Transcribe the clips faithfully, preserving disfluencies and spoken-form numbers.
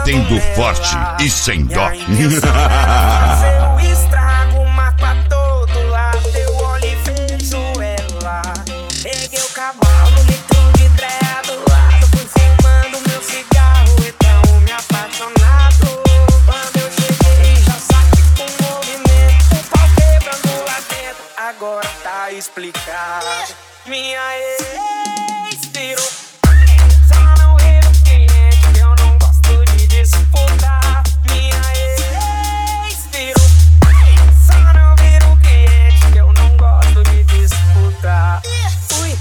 batendo forte e sem dó. Agora tá explicado. Minha ex virou. Só não vira o cliente que eu não gosto de disputar. Minha ex virou. Só não vira o cliente que eu não gosto de disputar. Fui.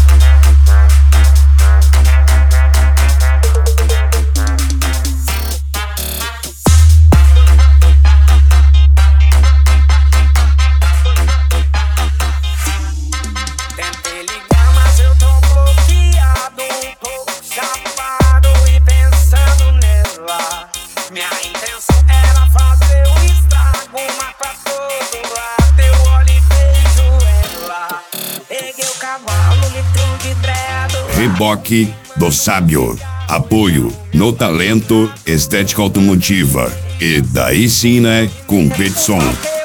Minha intenção era fazer um estrago, matar todo lado. Eu olho e vejo ela. Peguei o cavalo, litro de dreado. Reboque do Sábio. Apoio no talento, estética automotiva. E daí sim, né? Competição.